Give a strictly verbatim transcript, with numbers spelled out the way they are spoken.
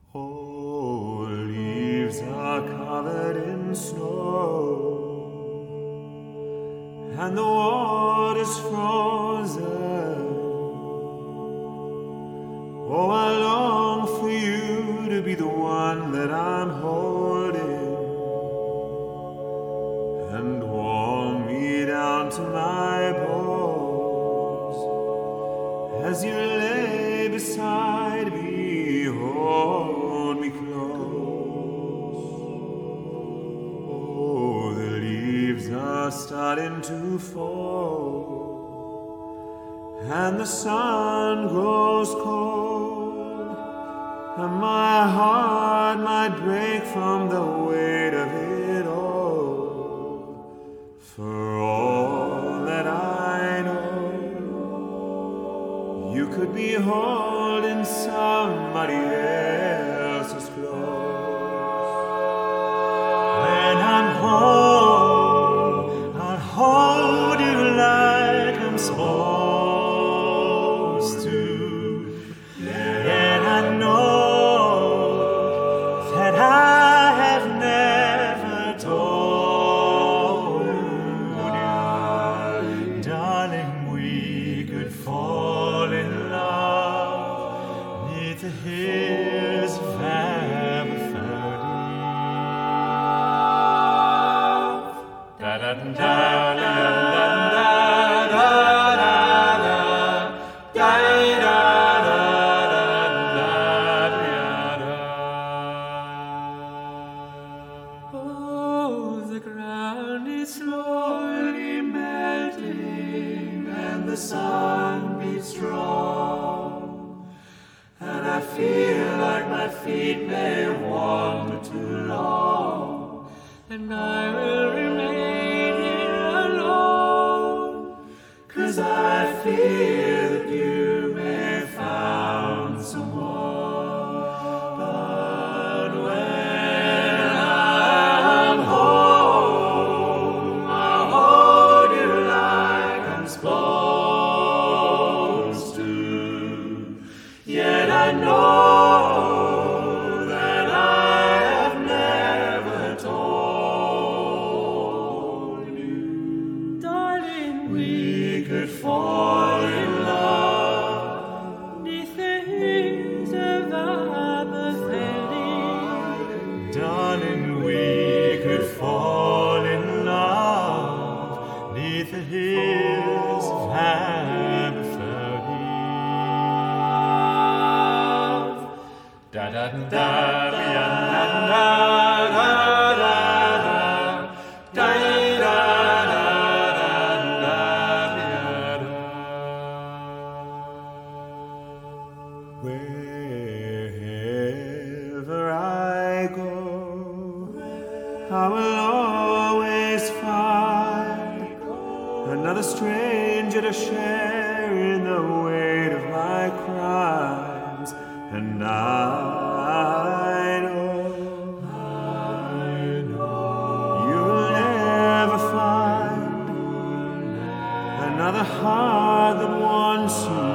Oh, leaves are covered in snow, and the water's frozen. Oh, I long for you to be the one that I'm holding, and warm me down to my bones as you lay beside me. Hold me close. Oh, the leaves are starting to fall, and the sun grows cold, and my heart might break from the weight of it all. For all that I know, you could be holding somebody else's clothes. When I'm home, I'll hold you like I'm supposed to. And I know that I have never told you, darling, we could fall in love neath the hills of Aberfeldy. Da da da da da da da da da da. Oh, the ground is slowly melting, and the sun beats strong, and I feel like my feet may wander too long, and I will remain here alone, 'cause I fear that you may have found someone. But when I'm home, I'll hold you like I'm supposed to. Yet I know that I have never told you, darling, we could fall in love neath the hills of Aberfeldy. Darling, we could fall in love neath the hills of Aberfeldy. Da da da da da da da da da da. Wherever I go, I will always find another stranger to share in the weight of my crimes. And I know, I know you'll never find another heart that wants you